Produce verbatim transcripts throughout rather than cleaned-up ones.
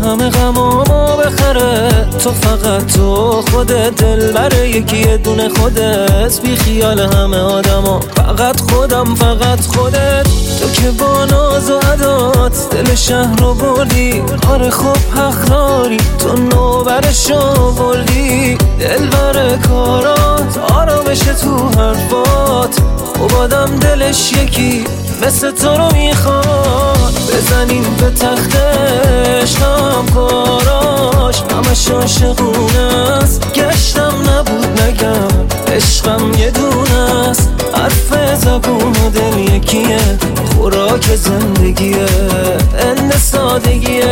همه غمامو بخره. تو فقط تو خودت، دلبر یکی یه دونه خودت، بی خیال همه آدما، فقط خودم فقط خودت. تو که با ناز و عدات دل شهر رو بردی، آره خب حق داری، تو نوبرشو بردی. دلبر کارات، آرامش تو حرفات، خب آدم دلش یکی مثل تو رو میخواد. بزنیم به تختش هم کاراش، همش عاشقونه است، گشتم نبود نگم، عشقم یه دونه است. حرف زبون و دل یکیه، خوراک زندگیه، اند سادگیه.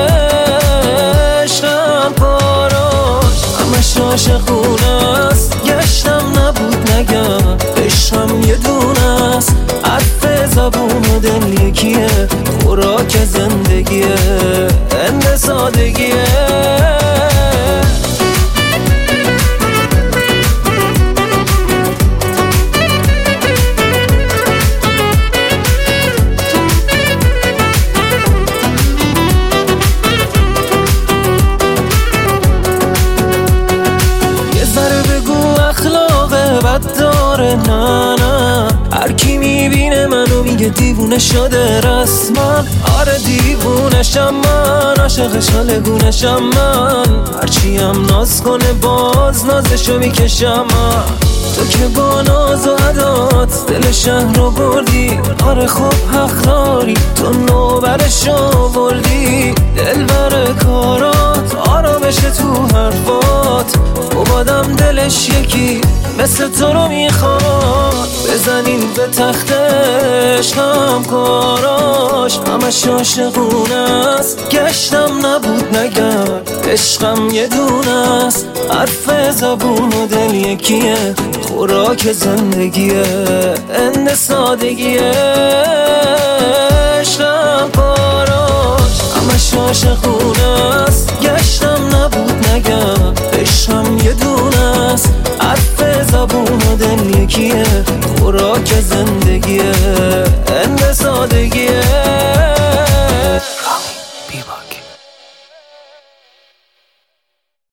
عشقم کاراش، همش عاشقونه است، گشتم نبود نگم، عشقم یه دونه است. حرف زبون و دل یکیه، خوراک زندگیه، اند سادگیه. بد داره نه نه، هر کی میبینه منو میگه دیوونه شده رسما. آره دیوونشم من، عاشقش حالگونشم من، هرچی هم ناز کنه باز نازشو میکشم من. تو که با ناز و عدات دل شهر رو بردی، آره خب حق داری، تو نوبرشو بردی. دلبر کارات، آرامش تو حرفات، خب آدم دلش یکی مثل تو رو میخواد. بزنین به تختش هم کاراش، همش عاشقونه است، گشتم نبود نگم، عشقم یه دونه است. حرف زبون و دل یکیه، خوراک زندگیه، اند سادگیه. عشقم کاراش، همش عاشقونه است، گشتم نبود نگم، عشقم یه دونه